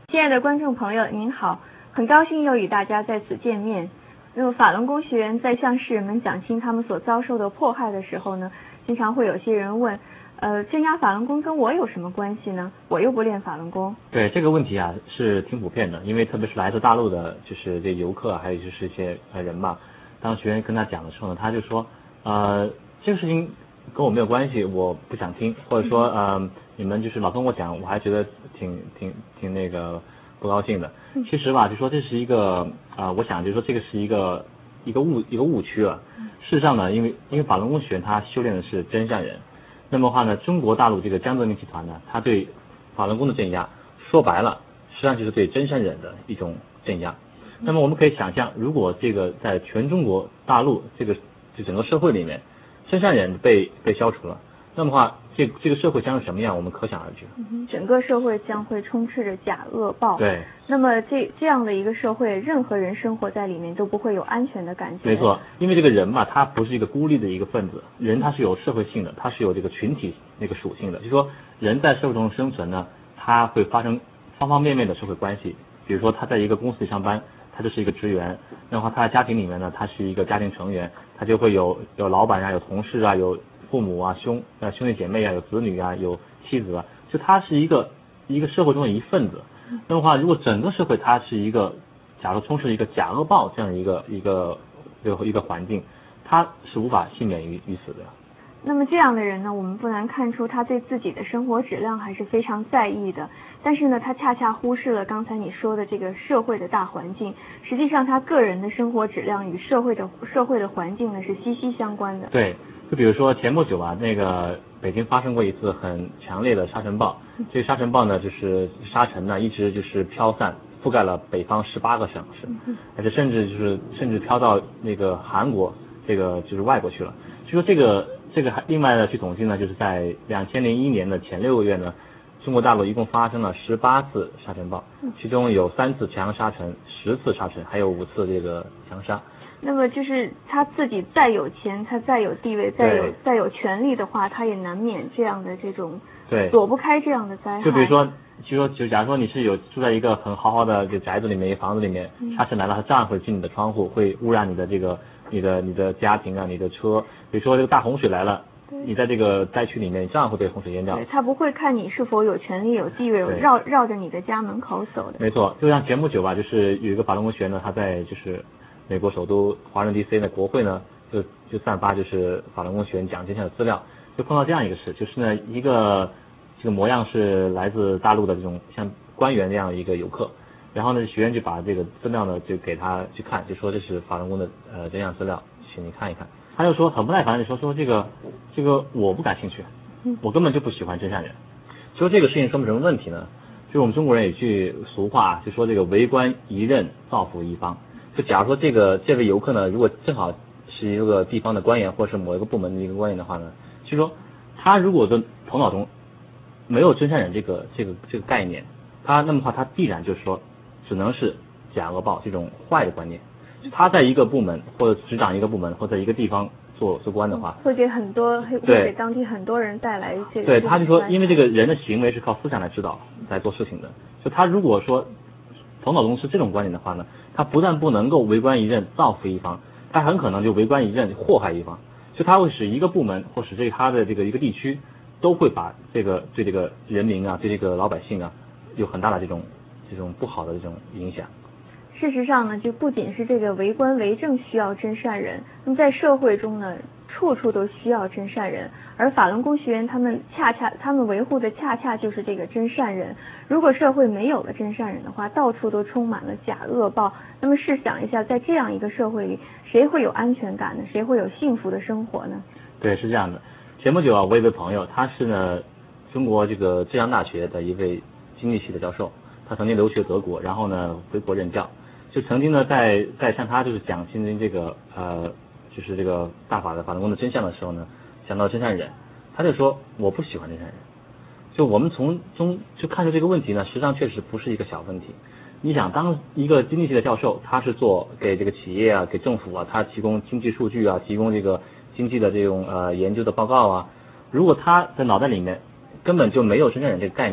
亲爱的观众朋友，您好，很高兴又与大家在此见面。那么法轮功学员在向世人们讲清他们所遭受的迫害的时候呢，经常会有些人问，镇压法轮功跟我有什么关系呢？我又不练法轮功。 对这个问题啊，是挺普遍的，因为特别是来自大陆的，就是这游客，还有就是一些人吧。当学员跟他讲的时候呢，他就说，这个事情跟我没有关系，我不想听，或者说你们就是老跟我讲，我还觉得挺那个不高兴的。其实吧，就说这是一个我想就说这个是一个误区啊。事实上呢，因为法轮功学员他修炼的是真善人，那么的话呢，中国大陆这个江泽民集团呢，他对法轮功的镇压，说白了，实际上就是对真善忍的一种镇压。那么我们可以想象，如果这个在全中国大陆这整个社会里面，真善忍被消除了，那么的话，这个社会将是什么样，我们可想而知。 整个社会将会充斥着假恶报。 对。 那么这样的一个社会，任何人生活在里面都不会有安全的感觉。 没错，因为这个人嘛，他不是一个孤立的一个分子，人他是有社会性的，他是有这个群体那个属性的。就是说，人在社会中生存呢，他会发生方方面面的社会关系。比如说，他在一个公司里上班，他就是一个职员；然后他在家庭里面呢，他是一个家庭成员，他就会有老板啊，有同事啊，有父母啊，兄弟姐妹啊，有子女啊，有妻子啊，就他是一个社会中的一份子。那么的话，如果整个社会它是一个，假如充斥一个假恶报这样一个环境，他是无法幸免于此的。 那么这样的人呢，我们不难看出他对自己的生活质量还是非常在意的，但是呢，他恰恰忽视了刚才你说的这个社会的大环境。实际上，他个人的生活质量与社会的环境呢是息息相关的。 对，就比如说前不久啊，那个北京发生过一次很强烈的沙尘暴，这个沙尘暴呢，就是沙尘呢一直就是飘散，覆盖了北方18个省市，而且甚至飘到那个韩国这个就是外国去了。就说这个还另外的去统计呢，就是在2001年的前6个月呢，中国大陆一共发生了18次沙尘暴，其中有3次强沙尘，10次沙尘，还有5次这个强沙。 那么就是他自己再有钱，他再有地位，再有权利的话，他也难免这样的这种躲不开这样的灾害。 就比如说，就假如说你是住在一个很豪华的这宅子里面，一个房子里面，沙尘来了，它照样会进你的窗户，会污染你的这个你的家庭啊，你的车。比如说这个大洪水来了，你在这个灾区里面，你照样会被洪水淹掉。 对，他不会看你是否有权利、有地位，绕着你的家门口走的。 没错，就像前不久吧，就是有一个法轮功学员呢，他在就是美国首都华盛顿 DC 的国会呢，就散发就是法轮功学员讲真相的资料，就碰到这样一个事，就是呢这个模样是来自大陆的这种像官员这样的一个游客，然后呢学员就把这个资料呢就给他去看，就说这是法轮功的真相资料，请你看一看。他就说很不耐烦的说这个我不感兴趣，我根本就不喜欢真善人。说这个事情说明什么问题呢？就是我们中国人有句俗话，就说这个为官一任，造福一方。就假如说这位游客呢，如果正好是一个地方的官员，或是某一个部门的一个官员的话呢，就说他如果的头脑中没有真善忍这个概念，那么话他必然就是说只能是假恶报这种坏的观念。他在一个部门或者执掌一个部门或者一个地方做官的话， 会给当地很多人带来这个。 对，他就说，因为这个人的行为是靠思想来指导来做事情的，就他如果说头脑中是这种观念的话呢，他不但不能够为官一任造福一方，他很可能就为官一任祸害一方，就他会使一个部门或使他的这个一个地区都会把对这个人民啊，对这个老百姓啊有很大的这种不好的这种影响。 事实上呢，就不仅是这个为官为政需要真善人，那么在社会中呢，处处都需要真善人，而法轮功学员他们维护的恰恰就是这个真善人。如果社会没有了真善人的话，到处都充满了假恶报，那么试想一下，在这样一个社会里，谁会有安全感呢？谁会有幸福的生活呢？ 对，是这样的。前不久啊，我有位朋友，他是呢中国这个浙江大学的一位经济系的教授，他曾经留学德国，然后呢回国任教。就曾经呢，在向他就是讲现在这个就是这个大法的法轮功的真相的时候呢，讲到真善忍，他就说我不喜欢真善忍。就我们从中就看出这个问题呢，实际上确实不是一个小问题。你想，当一个经济系的教授，他是做给这个企业啊、给政府啊，他提供经济数据啊，提供这个经济的这种研究的报告啊，如果他的脑袋里面根本就没有真善忍这个概念，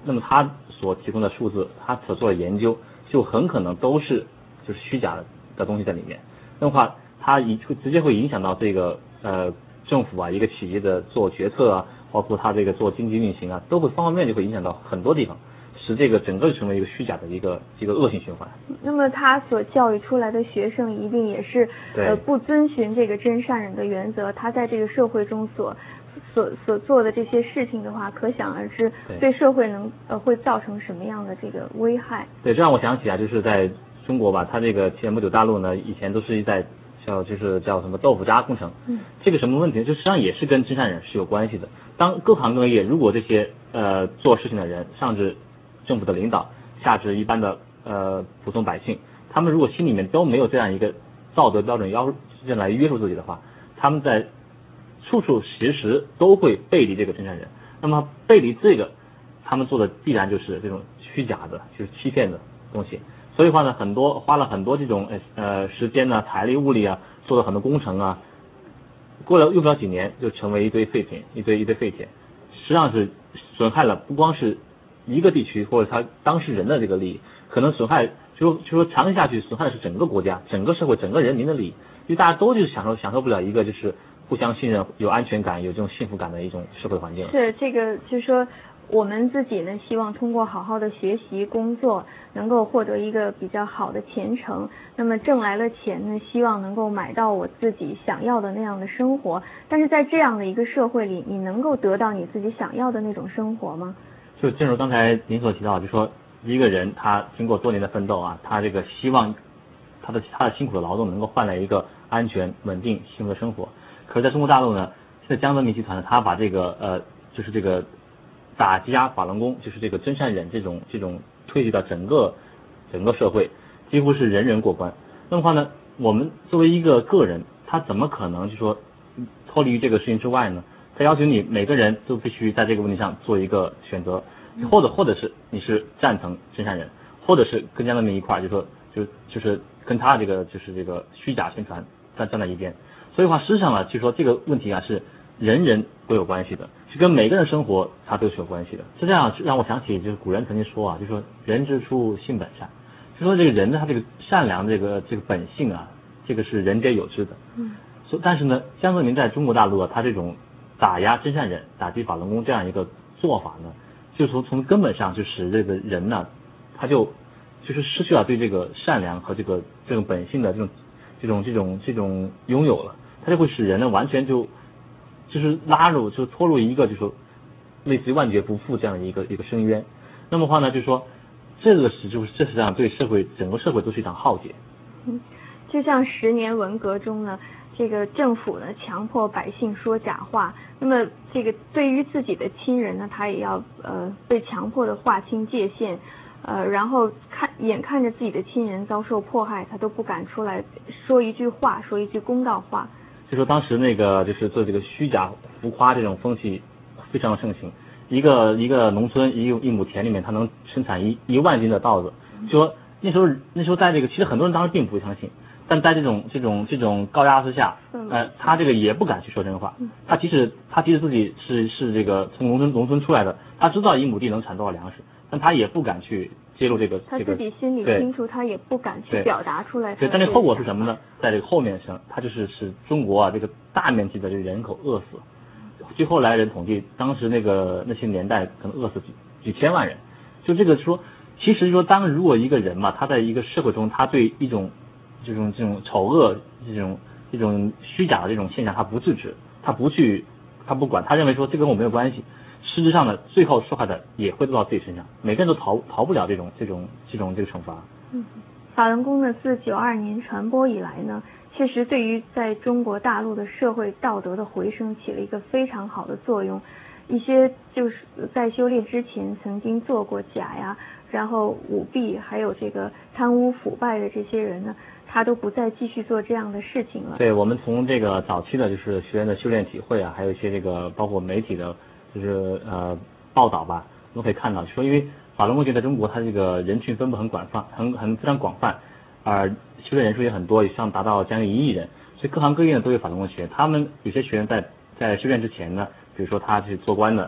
那么他所提供的数字，他所做的研究，就很可能都是就是虚假的东西在里面。那么话，它会直接会影响到这个政府啊，一个企业的做决策啊，包括它这个做经济运行啊，都会方方面面就会影响到很多地方，使这个整个成为一个虚假的一个恶性循环。 那么他所教育出来的学生一定也是不遵循这个真善忍的原则，他在这个社会中所做的这些事情的话，可想而知对社会会造成什么样的这个危害。 对，这让我想起啊，就是在中国吧，它这个前不久大陆呢，以前都是在叫什么豆腐渣工程，这个什么问题呢？就实际上也是跟真善忍是有关系的。当各行各业如果这些做事情的人，上至政府的领导，下至一般的普通百姓，他们如果心里面都没有这样一个道德标准来约束自己的话，他们在处处时时都会背离这个真善忍。那么背离这个，他们做的必然就是这种虚假的，就是欺骗的东西。所以话呢，花了很多这种时间呢、财力物力啊，做了很多工程啊，过了用不了几年就成为一堆废品，一堆废铁，实际上是损害了不光是一个地区或者他当事人的这个利益，可能损害就说长期下去损害的是整个国家、整个社会、整个人民的利益，因为大家都就是享受不了一个就是互相信任、有安全感、有这种幸福感的一种社会环境。 是这个，就是说我们自己呢，希望通过好好的学习工作，能够获得一个比较好的前程。那么挣来了钱呢，希望能够买到我自己想要的那样的生活。但是在这样的一个社会里，你能够得到你自己想要的那种生活吗？ 就正如刚才您所提到，就说一个人他经过多年的奋斗啊，他这个希望他的辛苦的劳动能够换来一个安全、稳定、幸福的生活。可是在中国大陆呢，现在江泽民集团呢，他把这个就是这个打击法轮功，就是这个真善忍这种推举到整个社会，几乎是人人过关。那么话呢，我们作为一个个人，他怎么可能就说脱离于这个事情之外呢？他要求你每个人都必须在这个问题上做一个选择，或者是你是赞成真善忍，或者是跟江泽民一块就说就是跟他这个虚假宣传站在一边。所以话，实际上呢，就说这个问题啊是人人都有关系的，是跟每个人生活它都是有关系的。是这样，让我想起就是古人曾经说啊，就说人之初性本善，就说这个人呢，他这个善良这个本性啊，这个是人皆有之的。但是呢，江泽民在中国大陆啊，他这种打压真善忍、打击法轮功这样一个做法呢，就从根本上就使这个人呢，他就是失去了对这个善良和这种本性的这种拥有了，他就会使人呢完全就是拖入一个就是说类似于万劫不复这样的一个深渊。那么话呢，就是说这实际上对整个社会都是一场浩劫。 就像10年文革中呢，这个政府呢强迫百姓说假话，那么这个对于自己的亲人呢，他也要被强迫的划清界限，然后眼看着自己的亲人遭受迫害，他都不敢出来说一句话，说一句公道话。 就说当时那个就是做这个虚假浮夸这种风气非常的盛行，一个农村一亩田里面，它能生产1万斤的稻子。就说那时候在这个，其实很多人当时并不会相信，但在这种高压之下，他这个也不敢去说真话。他即使自己是这个从农村出来的，他知道1亩地能产多少粮食，但他也不敢去揭露这个。 他自己心里清楚，他也不敢去表达出来。 对，但这后果是什么呢？在这个后面上，他就是使中国啊这个大面积的这个人口饿死。据后来人统计，当时那些年代可能饿死几千万人。就这个说，其实说如果一个人嘛，他在一个社会中，他对一种这种丑恶这种虚假的这种现象，他不制止，他不管，他认为说这跟我没有关系。实质上呢，最后受害的也会落到自己身上，每个人都逃不了这种惩罚。 法轮功呢，自92年传播以来呢，确实对于在中国大陆的社会道德的回升起了一个非常好的作用。一些就是在修炼之前曾经做过假呀，然后舞弊，还有这个贪污腐败的这些人呢，他都不再继续做这样的事情了。 对，我们从这个早期的就是学员的修炼体会啊，还有一些这个包括媒体的就是报道吧，我们可以看到说，因为法轮功学在中国它这个人群分布很广泛，非常广泛，而修炼人数也很多，像达到将近1亿人，所以各行各业呢都有法轮功学。他们有些学员在修炼之前呢，比如说他是做官的，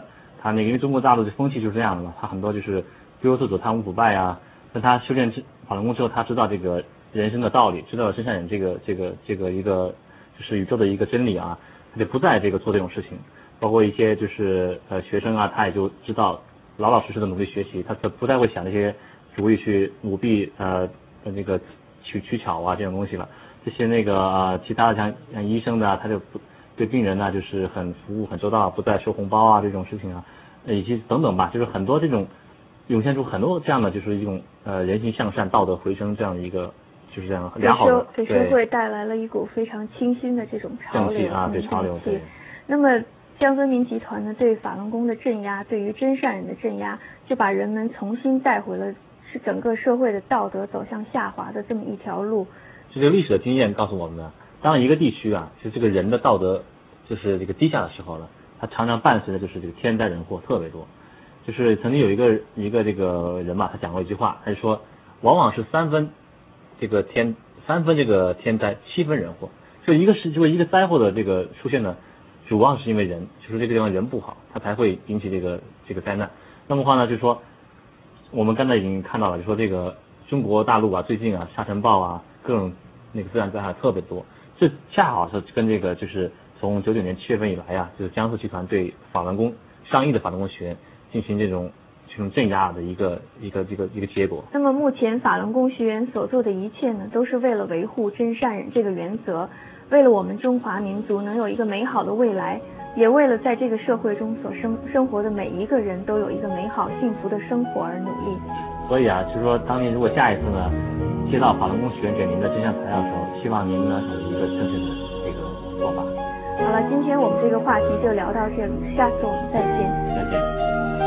他那个因为中国大陆的风气就是这样的嘛，他很多就是不由自主贪污腐败啊，但他修炼法轮功之后，他知道这个人生的道理，知道了真善忍这个一个就是宇宙的一个真理啊，他就不再这个做这种事情。包括一些就是学生啊，他也就知道老老实实的努力学习，他不再会想那些主意去舞弊那个取巧啊这种东西了。这些那个其他的像医生的他就不对病人呢就是很服务很周到，不再收红包啊这种事情啊，以及等等吧，就是很多这种涌现出很多这样的就是一种人性向善、道德回升这样的一个就是这样良好的给社会带来了一股非常清新的这种潮流啊，对潮流。对。 那么江泽民集团呢对法轮功的镇压，对于真善忍的镇压，就把人们重新带回了是整个社会的道德走向下滑的这么一条路。 这个历史的经验告诉我们呢，当一个地区啊，就这个人的道德就是这个低下的时候呢，它常常伴随的就是这个天灾人祸特别多。就是曾经有一个这个人嘛，他讲过一句话，他就说，往往是3分这个天灾，7分人祸。就一个灾祸的这个出现呢，主要是因为人，就是这个地方人不好，它才会引起这个灾难。那么话呢，就是说我们刚才已经看到了，就说这个中国大陆啊，最近啊沙尘暴啊各种那个自然灾害特别多，这恰好是跟这个就是从99年7月份以来啊，就是江苏集团对法轮功上亿的法轮功学员进行这种镇压的一个结果。 那么目前法轮功学员所做的一切呢，都是为了维护真善忍这个原则，为了我们中华民族能有一个美好的未来，也为了在这个社会中所生活的每一个人都有一个美好幸福的生活而努力。 所以啊，就是说当您如果下一次呢接到法轮功学员给您的真相材料的时候，希望您呢有一个正确的这个做法。 好了，今天我们这个话题就聊到这里，下次我们再见。 再见。